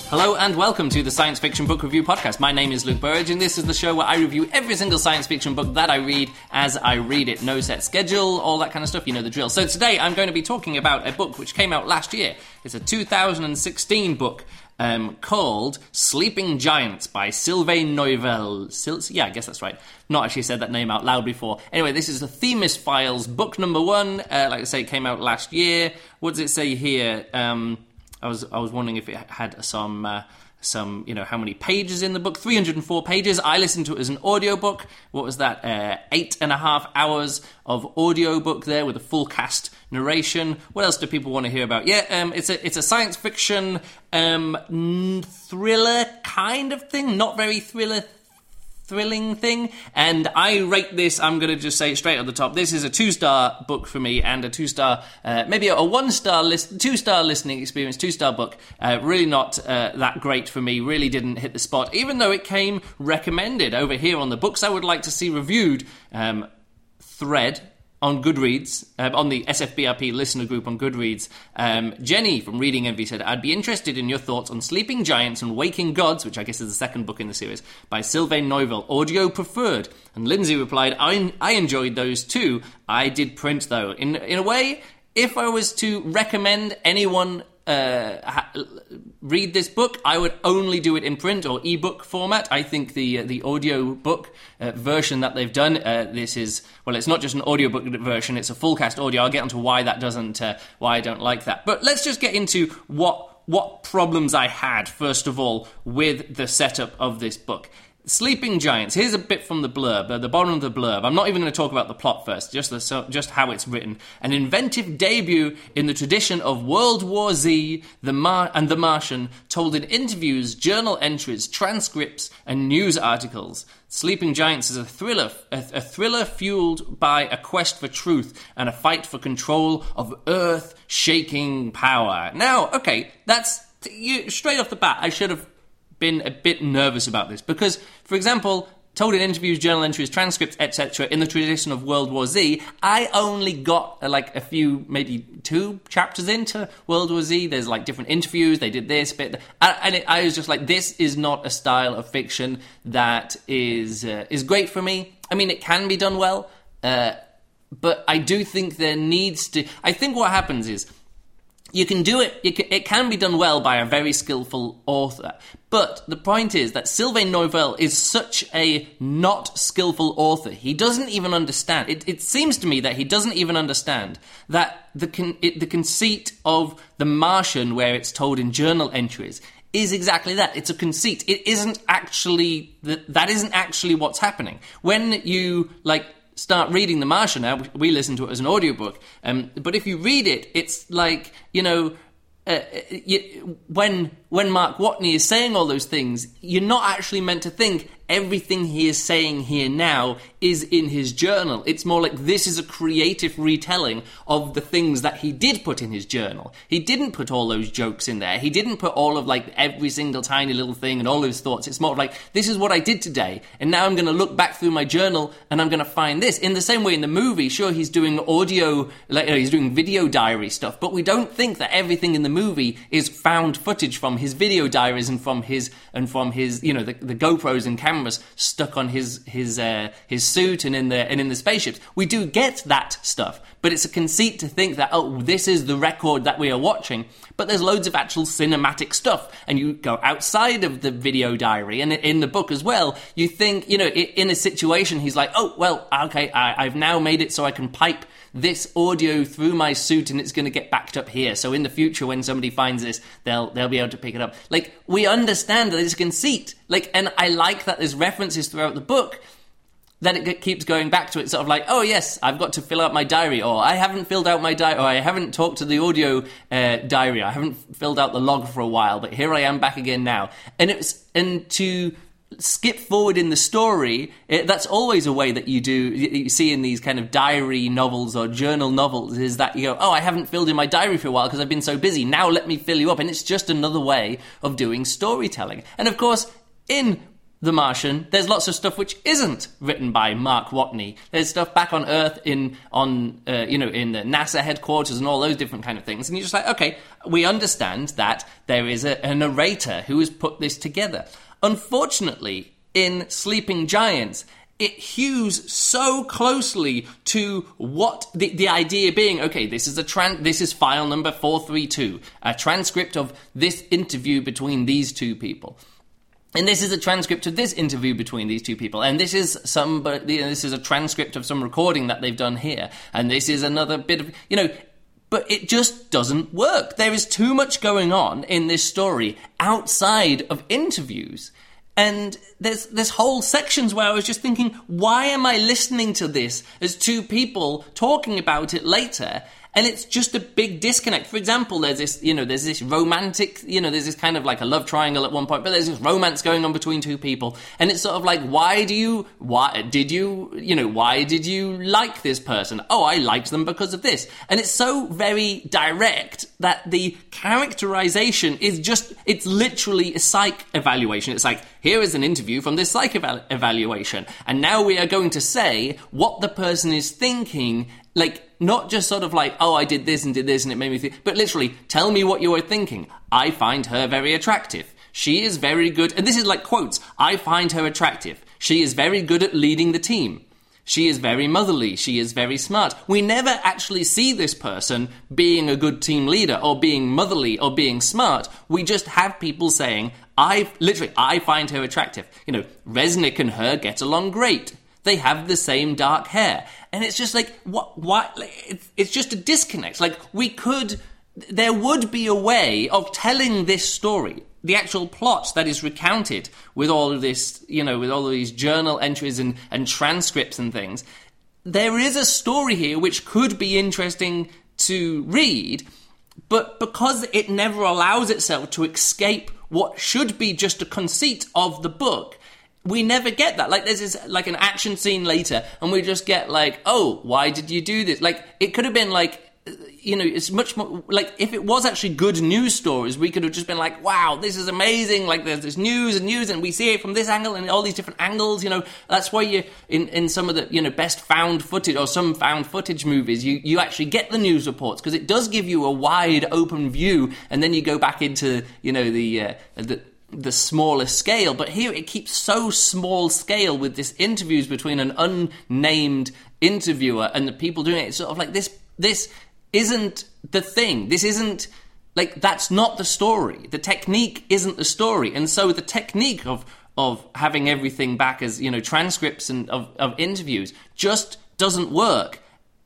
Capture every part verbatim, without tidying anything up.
Hello and welcome to the Science Fiction Book Review Podcast. My name is Luke Burridge and this is the show where I review every single science fiction book that I read as I read it. No set schedule, all that kind of stuff, you know the drill. So today I'm going to be talking about a book which came out last year. It's a two thousand sixteen book um, called Sleeping Giants by Sylvain Neuvel. Sil- yeah, I guess that's right. Not actually said that name out loud before. Anyway, this is the Themis Files, book number one. Uh, like I say, it came out last year. What does it say here? Um... I was I was wondering if it had some uh, some you know how many pages in the book. three hundred four pages. I listened to it as an audiobook. What was that? Uh, eight and a half hours of audiobook there with a full cast narration. What else do people want to hear about? Yeah, um, it's a it's a science fiction um, thriller kind of thing. Not very thriller. thrilling thing, and I rate this, I'm going to just say it straight at the top, this is a two-star book for me, and a two-star, uh, maybe a one-star, list, two-star listening experience, two-star book, uh, really not uh, that great for me, really didn't hit the spot, even though it came recommended over here on the Books I Would Like to See Reviewed um, thread, on Goodreads, uh, on the S F B R P listener group on Goodreads, um, Jenny from Reading Envy said, I'd be interested in your thoughts on Sleeping Giants and Waking Gods, which I guess is the second book in the series, by Sylvain Neuvel, audio preferred. And Lindsay replied, I, I enjoyed those too. I did print though. In, in a way, if I was to recommend anyone Uh, ha- read this book, I would only do it in print or ebook format. I think the uh, the audio book uh, version that they've done, uh, this is, well, it's not just an audiobook version, it's a full cast audio. I'll get onto why that doesn't, uh, why I don't like that. But let's just get into what what problems I had, first of all, with the setup of this book. Sleeping Giants. Here's a bit from the blurb, at the bottom of the blurb. I'm not even going to talk about the plot first, just the, so, just how it's written. An inventive debut in the tradition of World War Z the Mar- and The Martian, told in interviews, journal entries, transcripts, and news articles. Sleeping Giants is a thriller, a, a thriller fueled by a quest for truth and a fight for control of earth-shaking power. Now, okay, that's you, straight off the bat. I should have been a bit nervous about this because, for example, told in interviews, journal entries, transcripts, et cetera, in the tradition of World War Z, I only got uh, like a few, maybe two chapters into World War Z. There's like different interviews, they did this bit, and it, I was just like, this is not a style of fiction that is uh, is great for me. I mean, it can be done well, uh, but I do think there needs to. I think what happens is, you can do it, it can, it can be done well by a very skillful author. But the point is that Sylvain Neuvel is such a not skillful author. He doesn't even understand. It, it seems to me that he doesn't even understand that the con, it, the conceit of The Martian, where it's told in journal entries, is exactly that. It's a conceit. It isn't actually, that, that isn't actually what's happening. When you, like, start reading The Martian now, we listen to it as an audiobook, um, but if you read it, it's like, you know, uh, you, when when Mark Watney is saying all those things, you're not actually meant to think everything he is saying here now is in his journal. It's more like this is a creative retelling of the things that he did put in his journal. He didn't put all those jokes in there. He didn't put all of like every single tiny little thing and all those thoughts. It's more of like, this is what I did today, and now I'm going to look back through my journal and I'm going to find this. In the same way in the movie, sure, he's doing audio, like, you know, he's doing video diary stuff, but we don't think that everything in the movie is found footage from his video diaries and from his and from his you know the, the GoPros and cameras stuck on his his uh, his suit and in the and in the spaceships. We do get that stuff, but it's a conceit to think that, oh, this is the record that we are watching. But there's loads of actual cinematic stuff, and you go outside of the video diary, and in the book as well, you think, you know, in a situation, he's like, oh, well, okay, I, I've now made it so I can pipe this audio through my suit and it's going to get backed up here. So in the future, when somebody finds this, they'll they'll be able to pick it up. Like, we understand that it's a conceit. Like, and I like that there's references throughout the book that it keeps going back to it, sort of like, oh yes, I've got to fill out my diary, or I haven't filled out my diary, or I haven't talked to the audio uh, diary, I haven't filled out the log for a while, but here I am back again now. And it's and to skip forward in the story, it, that's always a way that you do, you see in these kind of diary novels or journal novels, is that you go, oh, I haven't filled in my diary for a while because I've been so busy, now let me fill you up. And it's just another way of doing storytelling. And of course, in The Martian, there's lots of stuff which isn't written by Mark Watney. There's stuff back on Earth in on uh, you know in the NASA headquarters and all those different kind of things. And you're just like, okay, we understand that there is a, a narrator who has put this together. Unfortunately, in Sleeping Giants, it hews so closely to what the, the idea being, okay, this is a tran- this is file number four three two, a transcript of this interview between these two people. And this is a transcript of this interview between these two people. And this is some, this is a transcript of some recording that they've done here. And this is another bit of, you know, but it just doesn't work. There is too much going on in this story outside of interviews. And there's there's whole sections where I was just thinking, why am I listening to this as two people talking about it later? And it's just a big disconnect. For example, there's this, you know, there's this romantic, you know, there's this kind of like a love triangle at one point, but there's this romance going on between two people. And it's sort of like, why do you, why did you, you know, why did you like this person? Oh, I liked them because of this. And it's so very direct that the characterization is just, it's literally a psych evaluation. It's like, here is an interview from this psych eval- evaluation. And now we are going to say what the person is thinking, like, not just sort of like, oh, I did this and did this and it made me think, but literally, tell me what you were thinking. I find her very attractive. She is very good, and this is like quotes, I find her attractive. She is very good at leading the team. She is very motherly. She is very smart. We never actually see this person being a good team leader or being motherly or being smart. We just have people saying, I literally, I find her attractive. You know, Resnick and her get along great. They have the same dark hair. And it's just like, what, what, like, it's, it's just a disconnect. Like, we could, there would be a way of telling this story, the actual plot that is recounted with all of this, you know, with all of these journal entries and, and transcripts and things. There is a story here which could be interesting to read, but because it never allows itself to escape what should be just a conceit of the book, we never get that. Like, there's this, like, an action scene later, and we just get, like, oh, why did you do this? Like, it could have been, like, you know, it's much more, like, if it was actually good news stories, we could have just been like, wow, this is amazing, like, there's this news and news, and we see it from this angle and all these different angles, you know, that's why you, in, in some of the, you know, best found footage, or some found footage movies, you, you actually get the news reports, because it does give you a wide open view, and then you go back into, you know, the, uh, the, the smaller scale, but here it keeps so small scale with this interviews between an unnamed interviewer and the people doing it. It's sort of like this, this isn't the thing. This isn't, like, that's not the story. The technique isn't the story. And so the technique of, of having everything back as, you know, transcripts and of, of interviews just doesn't work.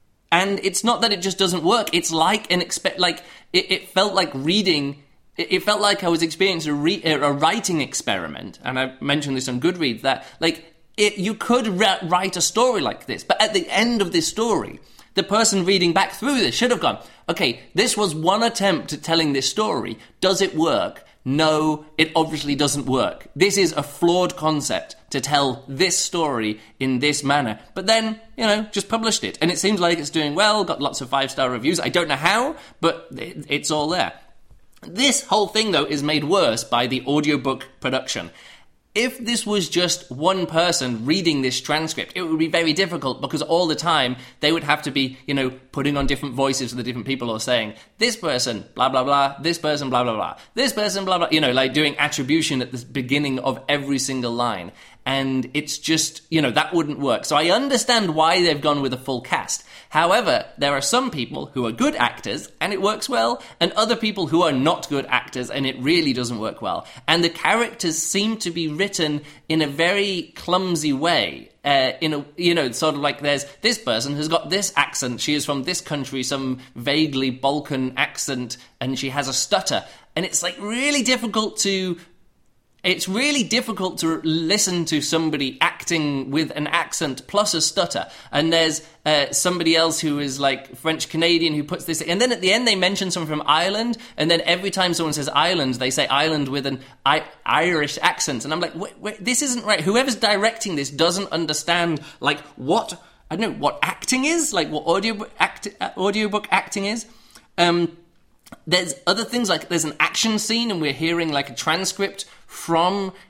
And it's not that it just doesn't work. It's like an expect, like, it, it felt like reading. It felt like I was experiencing a, re- a writing experiment, and I mentioned this on Goodreads, that, like, it, you could re- write a story like this, but at the end of this story, the person reading back through this should have gone, okay, this was one attempt at telling this story. Does it work? No, it obviously doesn't work. This is a flawed concept to tell this story in this manner. But then, you know, just published it, and it seems like it's doing well, got lots of five-star reviews. I don't know how, but it, it's all there. This whole thing, though, is made worse by the audiobook production. If this was just one person reading this transcript, it would be very difficult, because all the time they would have to be, you know, putting on different voices for the different people, or saying, this person, blah, blah, blah, this person, blah, blah, blah, this person, blah, blah, you know, like doing attribution at the beginning of every single line. And it's just, you know, that wouldn't work. So I understand why they've gone with a full cast. However, there are some people who are good actors and it works well, and other people who are not good actors and it really doesn't work well. And the characters seem to be written in a very clumsy way. Uh, in a, you know, sort of like there's this person who's got this accent, she is from this country, some vaguely Balkan accent, and she has a stutter. And it's like really difficult to It's really difficult to listen to somebody acting with an accent plus a stutter. And there's uh, somebody else who is like French-Canadian who puts this... And then at the end they mention someone from Ireland, and then every time someone says Ireland, they say Ireland with an I- Irish accent. And I'm like, wait, wait, this isn't right. Whoever's directing this doesn't understand, like, what... I don't know, what acting is? Like, what audiobook, act, uh, audiobook acting is? Um... There's other things, like there's an action scene and we're hearing like a transcript from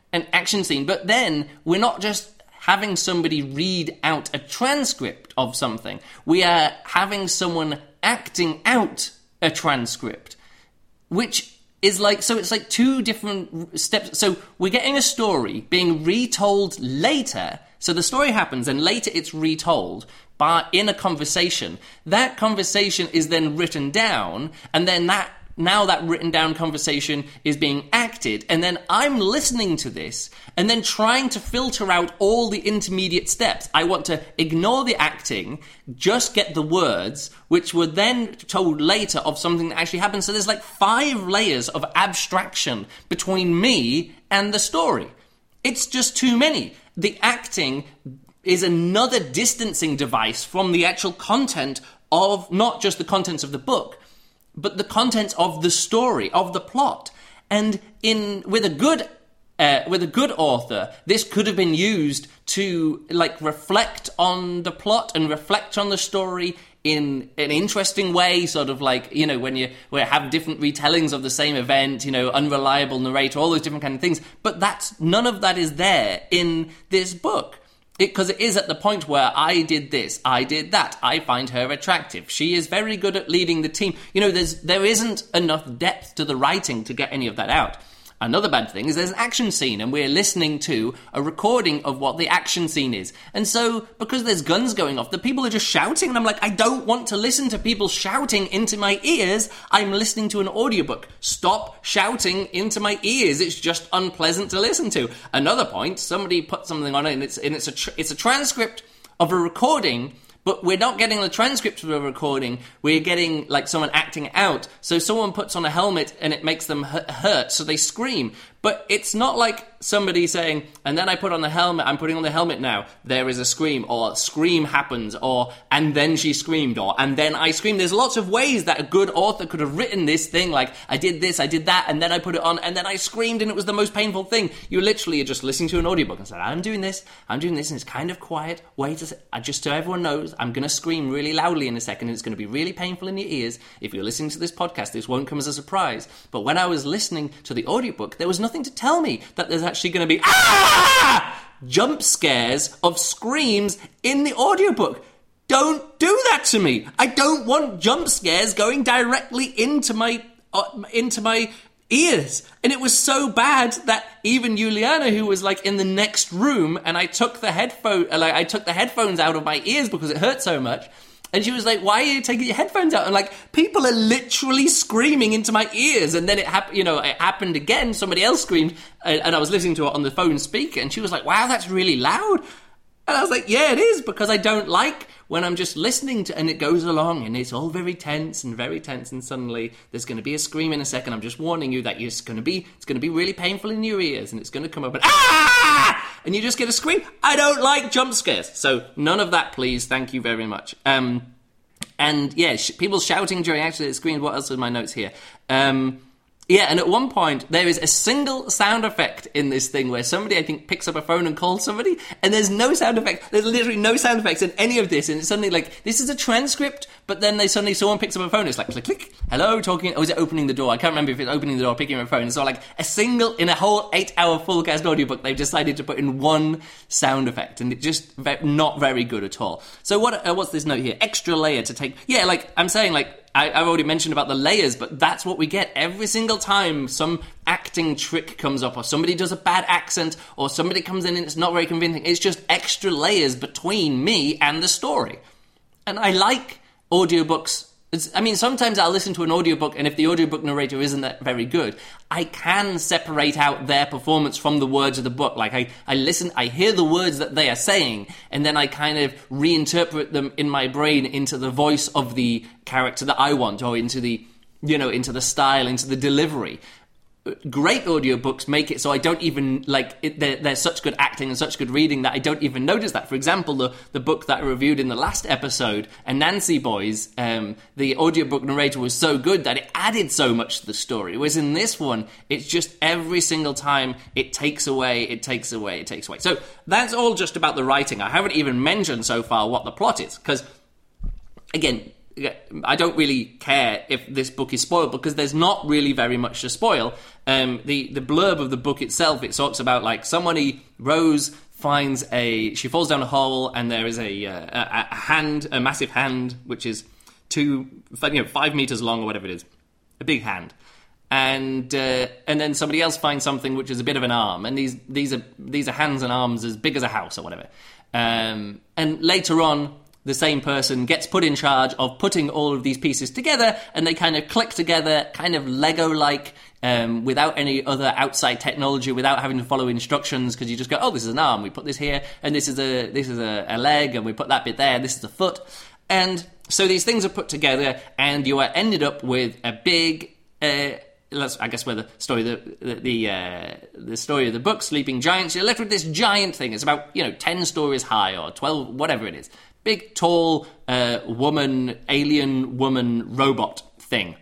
an action scene, but then we're not just having somebody read out a transcript of something. We are having someone acting out a transcript, which is like, so it's like two different steps. So we're getting a story being retold later. So the story happens and later it's retold by in a conversation. That conversation is then written down, and then that now that written down conversation is being acted, and then I'm listening to this and then trying to filter out all the intermediate steps. I want to ignore the acting, just get the words, which were then told later of something that actually happened. So there's like five layers of abstraction between me and the story. It's just too many. The acting is another distancing device from the actual content of not just the contents of the book, but the contents of the story, of the plot. And in with a good uh, with a good author, this could have been used to like reflect on the plot and reflect on the story in an interesting way, sort of like, you know, when you where have different retellings of the same event, you know, unreliable narrator, all those different kind of things. But that's none of that is there in this book. Because it, it is at the point where I did this, I did that, I find her attractive, she is very good at leading the team. You know, there's there isn't enough depth to the writing to get any of that out. Another bad thing is there's an action scene and we're listening to a recording of what the action scene is. And so, because there's guns going off, the people are just shouting, and I'm like, I don't want to listen to people shouting into my ears. I'm listening to an audiobook. Stop shouting into my ears. It's just unpleasant to listen to. Another point, somebody put something on it, and it's, and it's, a, tr- it's a transcript of a recording, but we're not getting the transcript of a recording, we're getting like someone acting out. So someone puts on a helmet and it makes them hurt, so they scream. But it's not like somebody saying, and then I put on the helmet, I'm putting on the helmet now, there is a scream, or scream happens, or and then she screamed, or and then I screamed. There's lots of ways that a good author could have written this thing, like, I did this, I did that, and then I put it on, and then I screamed, and it was the most painful thing. You literally are just listening to an audiobook and said, I'm doing this, I'm doing this, and it's kind of quiet. Wait a sec, just so everyone knows, I'm going to scream really loudly in a second, and it's going to be really painful in your ears. If you're listening to this podcast, this won't come as a surprise. But when I was listening to the audiobook, there was nothing to tell me that there's actually going to be ah! jump scares of screams in the audiobook. Don't do that to me. I don't want jump scares going directly into my uh, into my ears. And it was so bad that even Juliana, who was like in the next room, and I took the headphone like I took the headphones out of my ears because it hurt so much. And she was like, why are you taking your headphones out? And like, people are literally screaming into my ears. And then it happened, you know, it happened again. Somebody else screamed, and, and I was listening to it on the phone speaker, and she was like, wow, that's really loud. And I was like, yeah, it is, because I don't like when I'm just listening to, and it goes along, and it's all very tense and very tense, and suddenly there's going to be a scream in a second. I'm just warning you that it's going to be, it's going to be really painful in your ears, and it's going to come up and ah! And you just get a scream. I don't like jump scares. So none of that, please. Thank you very much. Um, and yeah, sh- people shouting during actually screams. What else are my notes here? Um, yeah, and at one point, there is a single sound effect in this thing where somebody, I think, picks up a phone and calls somebody, and there's no sound effect. There's literally no sound effects in any of this, and it's suddenly like, this is a transcript, but then they suddenly, someone picks up a phone, it's like, click, click, hello, talking, or is it opening the door? I can't remember if it's opening the door or picking up a phone. It's all like a single, in a whole eight-hour full-cast audiobook, they've decided to put in one sound effect, and it's just ve- not very good at all. So what? Uh, what's this note here? Extra layer to take, yeah, like, I'm saying, like, I, I've already mentioned about the layers, but that's what we get every single time some acting trick comes up, or somebody does a bad accent, or somebody comes in and it's not very convincing. It's just extra layers between me and the story. And I like audiobooks. It's, I mean, sometimes I'll listen to an audiobook, and if the audiobook narrator isn't that very good, I can separate out their performance from the words of the book. Like, I, I listen, I hear the words that they are saying, and then I kind of reinterpret them in my brain into the voice of the character that I want, or into the, you know, into the style, into the delivery. Great audiobooks make it so I don't even, like, it, they're, they're such good acting and such good reading that I don't even notice that. For example, the, the book that I reviewed in the last episode, Anansi Boys, um, the audiobook narrator was so good that it added so much to the story. Whereas in this one, it's just every single time it takes away, it takes away, it takes away. So that's all just about the writing. I haven't even mentioned so far what the plot is, because, again, I don't really care if this book is spoiled because there's not really very much to spoil. Um, the, the blurb of the book itself, it talks about like somebody, Rose finds a, she falls down a hole and there is a, uh, a, a hand, a massive hand, which is two, you know, five meters long or whatever it is. A big hand. And uh, and then somebody else finds something which is a bit of an arm, and these these are these are hands and arms as big as a house or whatever. Um, and later on, the same person gets put in charge of putting all of these pieces together, and they kind of click together, kind of Lego-like, um, without any other outside technology, without having to follow instructions, because you just go, oh, this is an arm, we put this here, and this is a this is a, a leg, and we put that bit there, this is a foot, and so these things are put together, and you are ended up with a big. Uh, Let's, I guess where the story, the the the, uh, the story of the book, Sleeping Giants, you're left with this giant thing. It's about, you know, ten stories high or twelve, whatever it is. Big, tall, uh, woman, alien woman robot thing.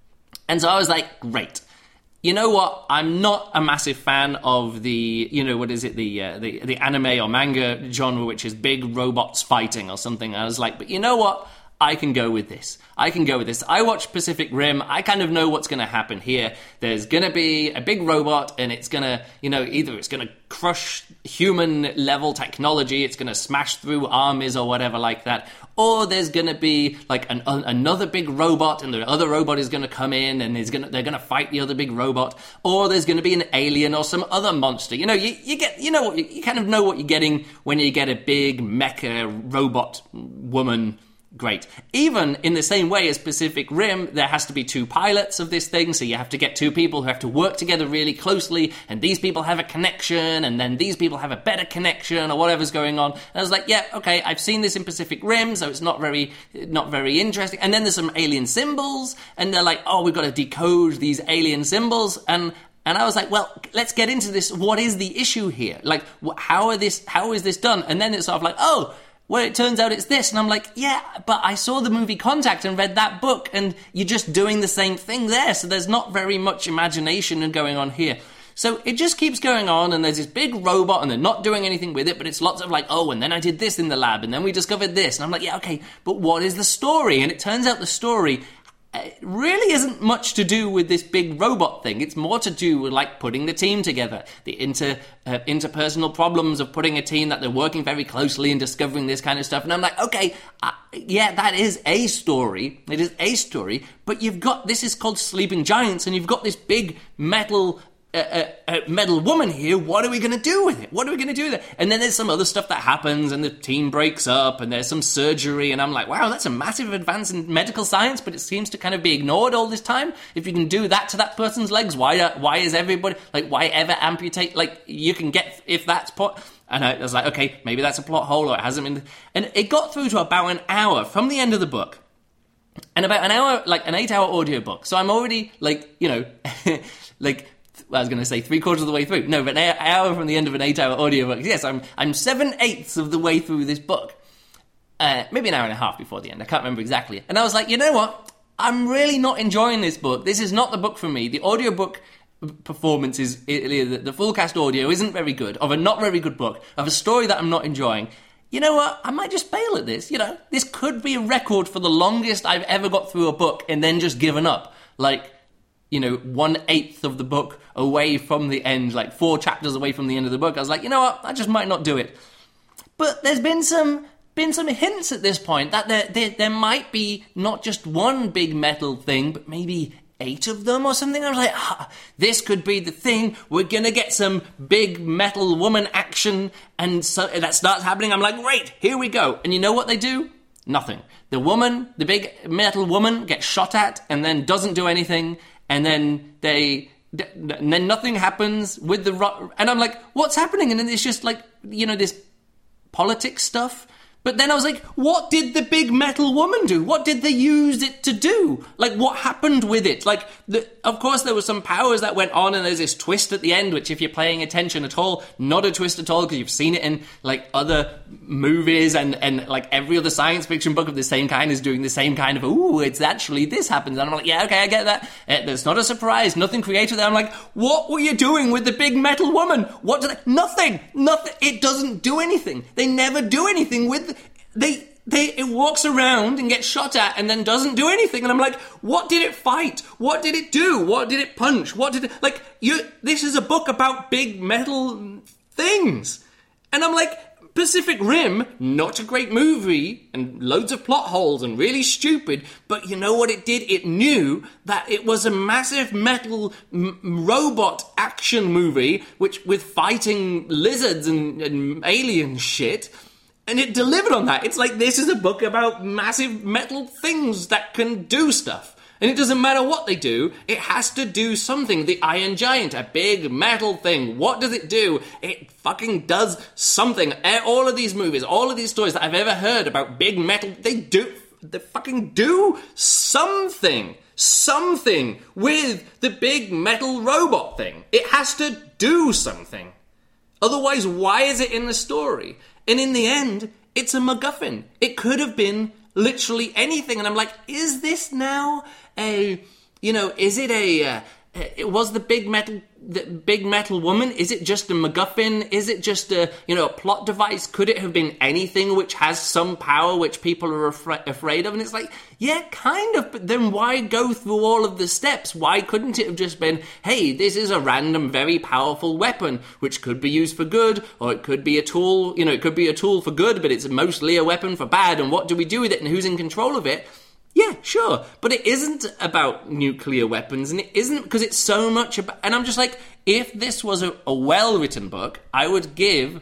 And so I was like, great. You know what? I'm not a massive fan of the, you know, what is it, the uh, the the anime or manga genre, which is big robots fighting or something. I was like, but you know what? I can go with this. I can go with this. I watched Pacific Rim. I kind of know what's going to happen here. There's going to be a big robot, and it's going to, you know, either it's going to crush human-level technology, it's going to smash through armies or whatever like that, or there's going to be, like, an, uh, another big robot, and the other robot is going to come in, and is gonna, they're going to fight the other big robot, or there's going to be an alien or some other monster. You know, you, you get, you know, what you, you kind of know what you're getting when you get a big mecha robot woman. Great. Even in the same way as Pacific Rim, there has to be two pilots of this thing, so you have to get two people who have to work together really closely, and these people have a connection, and then these people have a better connection, or whatever's going on. And I was like, yeah, okay, I've seen this in Pacific Rim, so it's not very, not very interesting. And then there's some alien symbols, and they're like, oh, we've got to decode these alien symbols, and And I was like, well, let's get into this. What is the issue here? Like, how are this, how is this done? And then it's sort of like, oh, well, it turns out it's this. And I'm like, yeah, but I saw the movie Contact and read that book, and you're just doing the same thing there. So there's not very much imagination going on here. So it just keeps going on, and there's this big robot, and they're not doing anything with it, but it's lots of like, oh, and then I did this in the lab, and then we discovered this. And I'm like, yeah, okay, but what is the story? And it turns out the story it really isn't much to do with this big robot thing. It's more to do with, like, putting the team together, the inter uh, interpersonal problems of putting a team that they're working very closely and discovering this kind of stuff. And I'm like, okay, uh, yeah, that is a story. It is a story, but you've got, this is called Sleeping Giants, and you've got this big metal A, a, a metal woman here. What are we going to do with it? What are we going to do with it? And then there's some other stuff that happens, and the team breaks up, and there's some surgery, and I'm like, wow, that's a massive advance in medical science, but it seems to kind of be ignored all this time. If you can do that to that person's legs, why why is everybody, like, why ever amputate? Like, you can get, if that's pot. And I was like, okay, maybe that's a plot hole, or it hasn't been. And it got through to about an hour from the end of the book. And about an hour, like an eight hour audiobook. So I'm already, like, you know, like, I was going to say three quarters of the way through. No, but an hour from the end of an eight-hour audiobook. Yes, I'm I'm seven-eighths of the way through this book. Uh, maybe an hour and a half before the end. I can't remember exactly. And I was like, you know what? I'm really not enjoying this book. This is not the book for me. The audiobook performance is... The full cast audio isn't very good, of a not very good book, of a story that I'm not enjoying. You know what? I might just bail at this. You know, this could be a record for the longest I've ever got through a book and then just given up. Like, you know, one-eighth of the book away from the end, like four chapters away from the end of the book. I was like, you know what, I just might not do it. But there's been some been some hints at this point that there, there, there might be not just one big metal thing, but maybe eight of them or something. I was like, ah, this could be the thing. We're going to get some big metal woman action, and so that starts happening. I'm like, great, here we go. And you know what they do? Nothing. The woman, the big metal woman, gets shot at and then doesn't do anything. And then they, and then nothing happens with the, and I'm like, what's happening? And then it's just like, you know, this politics stuff. But then I was like, what did the big metal woman do? What did they use it to do? Like, what happened with it? Like, the, of course, there were some powers that went on, and there's this twist at the end, which, if you're paying attention at all, not a twist at all, because you've seen it in, like, other movies, and, and, like, every other science fiction book of the same kind is doing the same kind of, ooh, it's actually, this happens. And I'm like, yeah, okay, I get that. It's not a surprise. Nothing creative there. I'm like, what were you doing with the big metal woman? What do they, nothing. Nothing. It doesn't do anything. They never do anything with They They, it walks around and gets shot at and then doesn't do anything. And I'm like, what did it fight? What did it do? What did it punch? What did it... Like, you. This is a book about big metal things. And I'm like, Pacific Rim, not a great movie, and loads of plot holes and really stupid, but you know what it did? It knew that it was a massive metal m- robot action movie, which with fighting lizards and, and alien shit... And it delivered on that. It's like, this is a book about massive metal things that can do stuff. And it doesn't matter what they do, it has to do something. The Iron Giant, a big metal thing. What does it do? It fucking does something. All of these movies, all of these stories that I've ever heard about big metal, they do, they fucking do something. Something with the big metal robot thing. It has to do something. Otherwise, why is it in the story? And in the end, it's a MacGuffin. It could have been literally anything. And I'm like, is this now a, you know, is it a, uh, it was the big metal, the big metal woman? Is it just a MacGuffin? Is it just a, you know, a plot device? Could it have been anything which has some power which people are afra- afraid of? And it's like, yeah, kind of, but then why go through all of the steps? Why couldn't it have just been, hey, this is a random, very powerful weapon, which could be used for good, or it could be a tool, you know, it could be a tool for good, but it's mostly a weapon for bad, and what do we do with it, and who's in control of it? Yeah, sure, but it isn't about nuclear weapons, and it isn't because it's so much about... And I'm just like, if this was a, a well-written book, I would give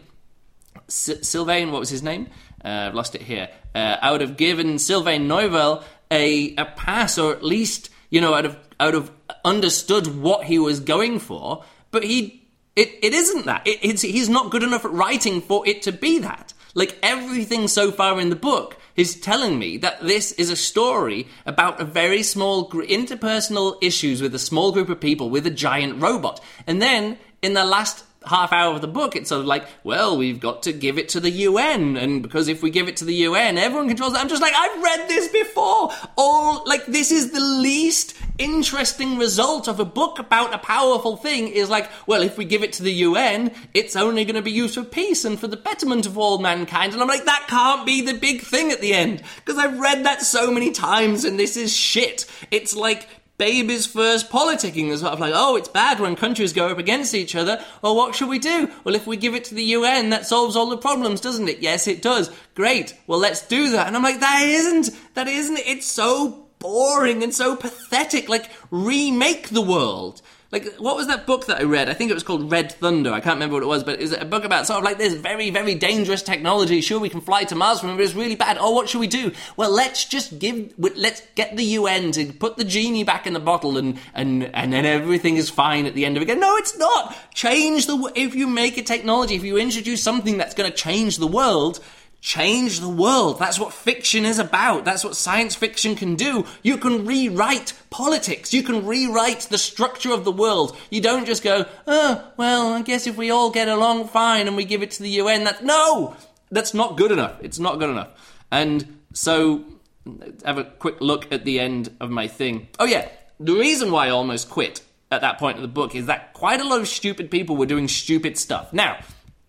S- Sylvain, what was his name? Uh, I've lost it here. Uh, I would have given Sylvain Neuvel a, a pass, or at least, you know, I'd have, I would have understood what he was going for, but he... It, it isn't that. It, it's, he's not good enough at writing for it to be that. Like, everything so far in the book is telling me that this is a story about a very small gr- interpersonal issues with a small group of people with a giant robot. And then, in the last half hour of the book, it's sort of like, well, we've got to give it to the U N, and because if we give it to the U N, everyone controls it. I'm just like, I've read this before. All, like, this is the least interesting result of a book about a powerful thing is like, well, if we give it to the U N, it's only going to be used for peace and for the betterment of all mankind. And I'm like, that can't be the big thing at the end, because I've read that so many times, and this is shit. It's like baby's first politicking. Is sort of like, oh, it's bad when countries go up against each other. Well, what should we do? Well, if we give it to the U N, that solves all the problems, doesn't it? Yes, it does. Great. Well, let's do that. And I'm like, that isn't, that isn't, it's so boring and so pathetic. Like, remake the world. Like, what was that book that I read? I think it was called Red Thunder. I can't remember what it was, but it was a book about sort of like this very, very dangerous technology. Sure, we can fly to Mars from it, but it's really bad. Oh, what should we do? Well, let's just give, let's get the U N to put the genie back in the bottle and, and, and then everything is fine at the end of it. No, it's not. Change the, if you make a technology, if you introduce something that's going to change the world, change the world. That's what fiction is about. That's what science fiction can do. You can rewrite politics. You can rewrite the structure of the world. You don't just go, oh, well, I guess if we all get along fine and we give it to the U N, that... No! That's not good enough. It's not good enough. And so, have a quick look at the end of my thing. Oh, yeah. The reason why I almost quit at that point of the book is that quite a lot of stupid people were doing stupid stuff. Now,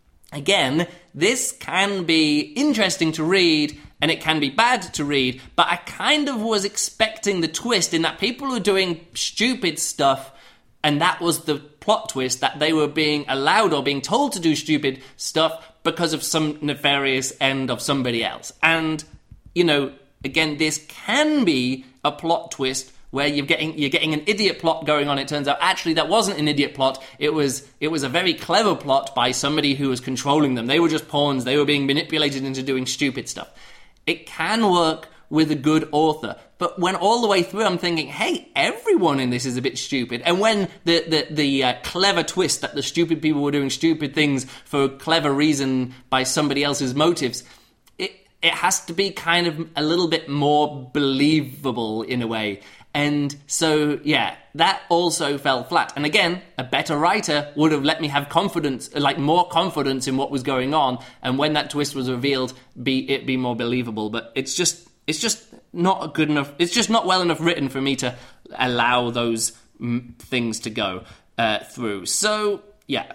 again, this can be interesting to read, and it can be bad to read, but I kind of was expecting the twist in that people were doing stupid stuff, and that was the plot twist, that they were being allowed or being told to do stupid stuff because of some nefarious end of somebody else. And, you know, again, this can be a plot twist where you're getting you're getting an idiot plot going on. It turns out actually that wasn't an idiot plot. It was it was a very clever plot by somebody who was controlling them. They were just pawns. They were being manipulated into doing stupid stuff. It can work with a good author, but when all the way through I'm thinking, hey, everyone in this is a bit stupid. And when the the, the uh, clever twist that the stupid people were doing stupid things for a clever reason by somebody else's motives, it it has to be kind of a little bit more believable in a way. And so, yeah, that also fell flat. And again, a better writer would have let me have confidence, like more confidence in what was going on. And when that twist was revealed, be it be more believable. But it's just, it's just not good enough. It's just not well enough written for me to allow those mm, things to go uh, through. So, yeah.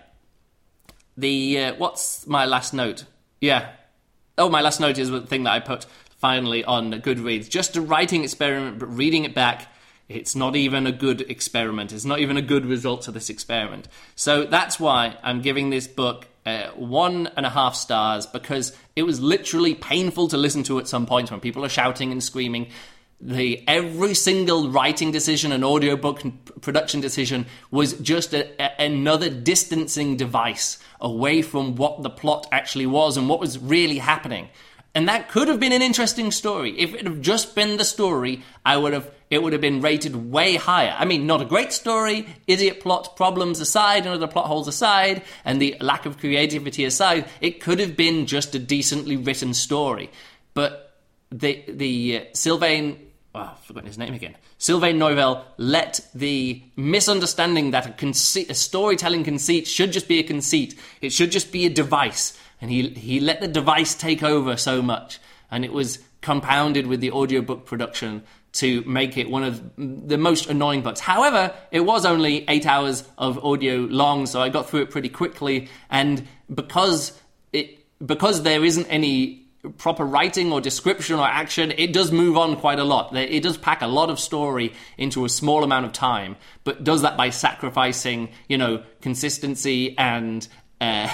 The, uh, what's my last note? Yeah. Oh, my last note is the thing that I put finally on Goodreads. Just a writing experiment, but reading it back, it's not even a good experiment. It's not even a good result to this experiment. So that's why I'm giving this book uh, one and a half stars, because it was literally painful to listen to at some points when people are shouting and screaming. The every single writing decision and audiobook production decision was just a, a, another distancing device away from what the plot actually was and what was really happening. And that could have been an interesting story. If it had just been the story, I would have it would have been rated way higher. I mean, not a great story, idiot plot problems aside, and other plot holes aside, and the lack of creativity aside, it could have been just a decently written story. But the the uh, Sylvain, oh, I've forgotten his name again. Sylvain Neuvel let the misunderstanding that a, conceit, a storytelling conceit should just be a conceit. It should just be a device. And he he let the device take over so much. And it was compounded with the audiobook production to make it one of the most annoying books. However, it was only eight hours of audio long, so I got through it pretty quickly. And because it because there isn't any proper writing or description or action, it does move on quite a lot. It does pack a lot of story into a small amount of time, but does that by sacrificing, you know, consistency and uh,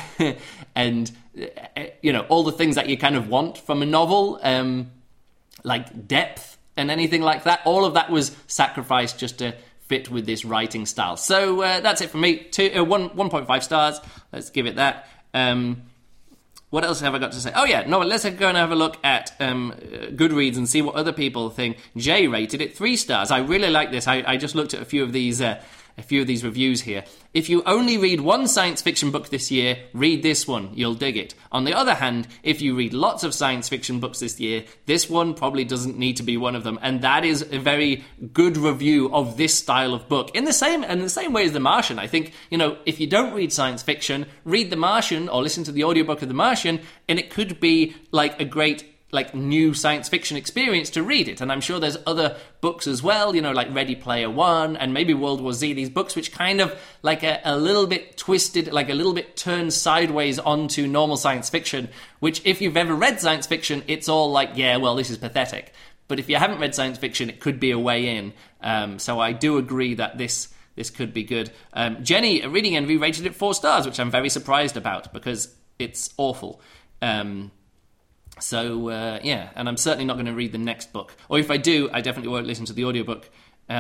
and uh, you know, all the things that you kind of want from a novel, um, like depth and anything like that. All of that was sacrificed just to fit with this writing style. So uh, that's it from me. Two, uh, one, one point five stars. Let's give it that. Um, What else have I got to say? Oh, yeah, no, let's go and have a look at um, Goodreads and see what other people think. Jay rated it three stars. I really like this. I, I just looked at a few of these uh, a few of these reviews here. If you only read one science fiction book this year, read this one. You'll dig it. On the other hand, if you read lots of science fiction books this year, this one probably doesn't need to be one of them. And that is a very good review of this style of book. In the same in the same way as The Martian, I think, you know, if you don't read science fiction, read The Martian or listen to the audiobook of The Martian, and it could be like a great like new science fiction experience to read it. And I'm sure there's other books as well, you know, like Ready Player One and maybe World War Z, these books which kind of like a, a little bit twisted, like a little bit turned sideways onto normal science fiction, which if you've ever read science fiction, it's all like, yeah, well, this is pathetic. But if you haven't read science fiction, it could be a way in. Um, so I do agree that this this could be good. Um, Jenny, Reading Envy, rated it four stars, which I'm very surprised about because it's awful. Um So, uh, yeah, and I'm certainly not going to read the next book. Or if I do, I definitely won't listen to the audiobook.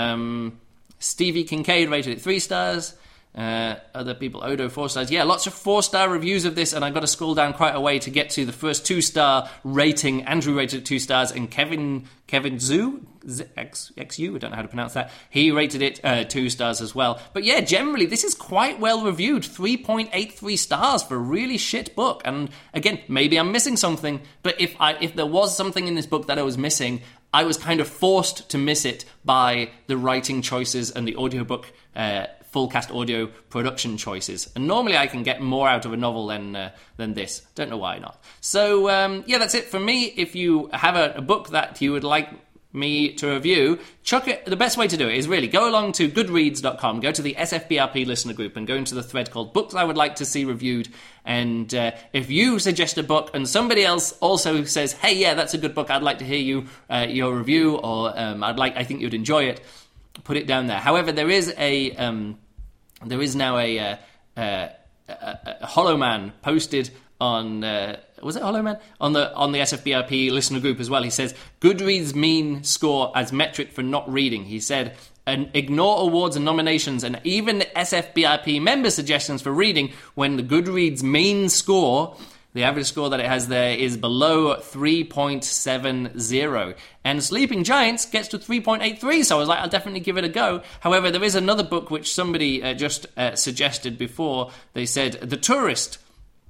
Um, Stevie Kincaid rated it three stars. Uh, other people, Odo, four stars. Yeah, lots of four-star reviews of this, and I've got to scroll down quite a way to get to the first two-star rating. Andrew rated it two stars, and Kevin Kevin Zhu, Z- X, XU, I don't know how to pronounce that, he rated it uh, two stars as well. But yeah, generally, this is quite well reviewed. three point eight three stars for a really shit book. And again, maybe I'm missing something, but if I if there was something in this book that I was missing, I was kind of forced to miss it by the writing choices and the audiobook uh full cast audio production choices. And normally I can get more out of a novel than uh, than this. Don't know why not. So um, yeah, that's it from me. If you have a, a book that you would like me to review, chuck it. The best way to do it is really go along to goodreads dot com, go to the S F B R P listener group and go into the thread called Books I Would Like to See Reviewed. And uh, if you suggest a book and somebody else also says, hey, yeah, that's a good book, I'd like to hear you uh, your review, or um, I'd like, I think you'd enjoy it, put it down there. However, there is a um, there is now a, uh, uh, a, a Hollow Man posted on uh, was it Hollow Man on the on the S F B R P listener group as well. He says Goodreads mean score as metric for not reading. He said, and ignore awards and nominations and even S F B R P member suggestions for reading when the Goodreads main score, the average score that it has there, is below three point seven zero. And Sleeping Giants gets to three point eight three, so I was like, I'll definitely give it a go. However, there is another book which somebody uh, just uh, suggested before. They said, The Tourist.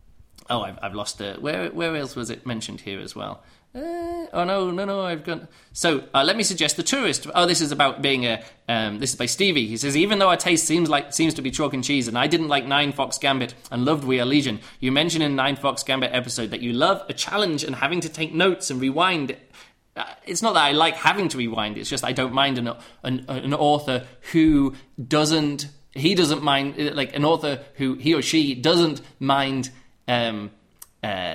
Oh, I've, I've lost it. Where, where else was it mentioned here as well? Uh, oh, no, no, no, I've got... So, uh, let me suggest The Tourist. Oh, this is about being a... Um, this is by Stevie. He says, even though our taste seems like seems to be chalk and cheese, and I didn't like Nine Fox Gambit and loved We Are Legion, you mentioned in Nine Fox Gambit episode that you love a challenge and having to take notes and rewind. Uh, it's not that I like having to rewind, it's just I don't mind an, an, an author who doesn't... He doesn't mind... Like, an author who, he or she doesn't mind... Um, uh,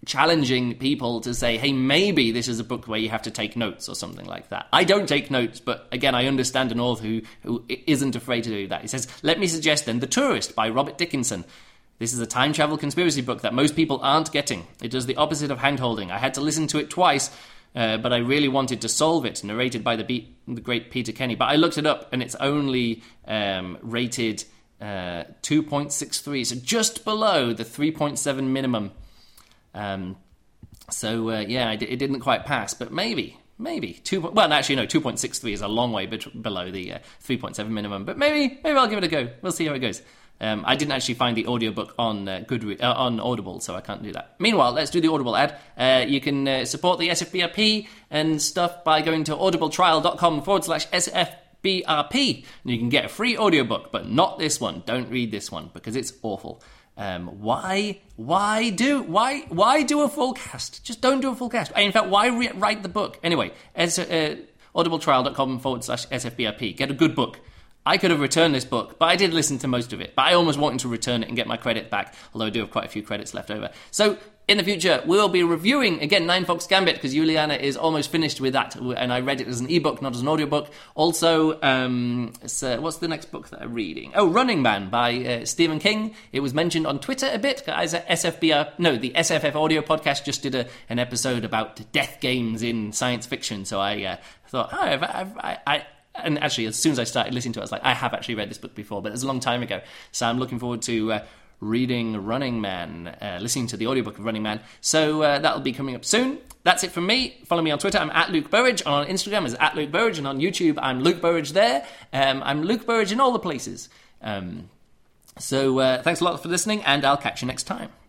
challenging people to say, hey, maybe this is a book where you have to take notes or something like that. I don't take notes, but again, I understand an author who, who isn't afraid to do that. He says, let me suggest then The Tourist by Robert Dickinson. This is a time travel conspiracy book that most people aren't getting. It does the opposite of handholding. I had to listen to it twice, uh, but I really wanted to solve it, narrated by the, be- the great Peter Kenny. But I looked it up, and it's only um, rated uh, two point six three, so just below the three point seven minimum. Um, so, uh, yeah, it, it didn't quite pass, but maybe, maybe. Two, well, actually, no, two point six three is a long way bet- below the uh, three point seven minimum, but maybe maybe I'll give it a go. We'll see how it goes. Um, I didn't actually find the audiobook on uh, Goodre- uh, on Audible, so I can't do that. Meanwhile, let's do the Audible ad. Uh, you can uh, support the S F B R P and stuff by going to audibletrial.com forward slash SFBRP, and you can get a free audiobook, but not this one. Don't read this one, because it's awful. Um, why, why do, why, why do a full cast? Just don't do a full cast. In fact, why re- write the book? Anyway, as, uh, audibletrial.com forward slash SFBRP. Get a good book. I could have returned this book, but I did listen to most of it. But I almost wanted to return it and get my credit back, although I do have quite a few credits left over. So, in the future, we'll be reviewing, again, Nine Fox Gambit, because Juliana is almost finished with that, and I read it as an ebook, not as an audiobook. Also, um, so what's the next book that I'm reading? Oh, Running Man by uh, Stephen King. It was mentioned on Twitter a bit. Guys, S F B R, no, the S F F Audio Podcast just did a, an episode about death games in science fiction, so I uh, thought, oh, I've, I've, I... I And actually, as soon as I started listening to it, I was like, I have actually read this book before, but it was a long time ago. So I'm looking forward to uh, reading Running Man, uh, listening to the audiobook of Running Man. So uh, that'll be coming up soon. That's it from me. Follow me on Twitter. I'm at Luke Burridge. On Instagram is at Luke Burridge. And on YouTube, I'm Luke Burridge there. Um, I'm Luke Burridge in all the places. Um, so uh, thanks a lot for listening, and I'll catch you next time.